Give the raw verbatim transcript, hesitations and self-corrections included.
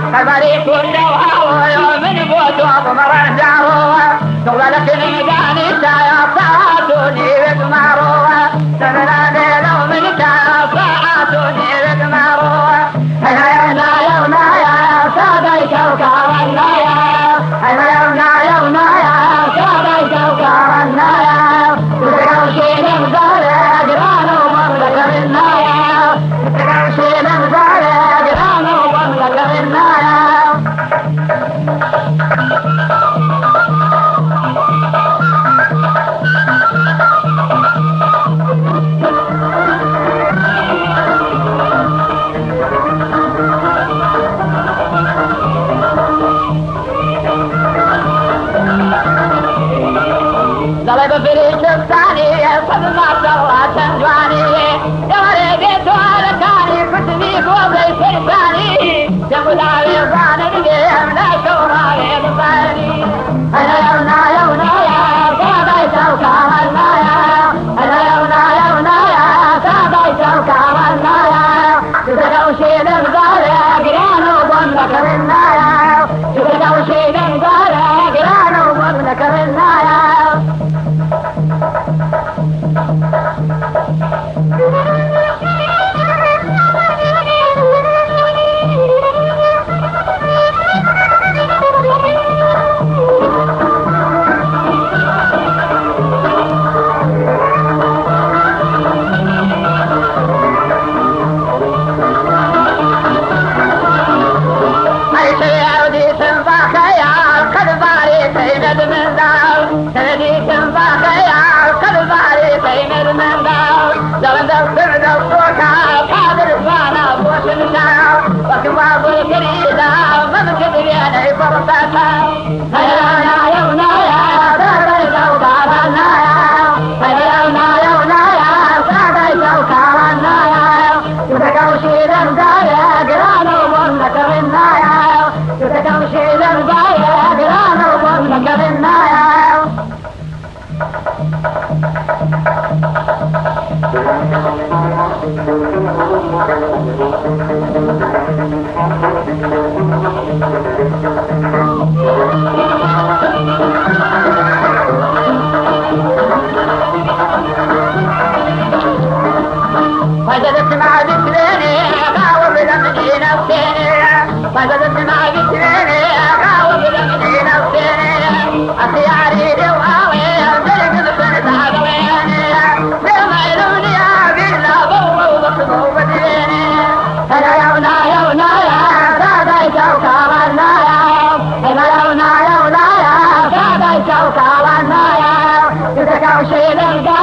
كبري كل وهو من بوت وضمر الجعروة تغلق المداني سيطاعتني بقمروة سمراني لو من كفاعتني بقمروة هيا يونا يونا يا سادي كوكب النايا هيا يونا يونا يا سادي كوكب النايا تتكوشي نمزاري أجران ومملكة بالنايا تتكوشي نمزاري أجران ومملكة بالنايا ضرب فريق الثاني صدمة صوات جواني يا ولدي توالكاني كتني فوضي فرساني يا مداوي ظان القيم لا شوراني بطاني أنا يونا يونا يا سادي كوكب النايا أنا يونا يونا يا سادي كوكب النايا تتكوشي لمزاري قران وضمك بالنايا تتكوشي لمزاري قران وضمك بالنايا فجدت مع ذكريني أقاوم لمني نفسيني فجدت مع ذكريني أقاوم لمني نفسيني أخي عريدي وآوي أمدلك بسنة عقليني لما يلوني أبيلا بو وبخضو بديني أنا يونا يونا يا سادي كوكب النايا أنا يونا يونا يا سادي كوكب النايا تتكوشي للقاء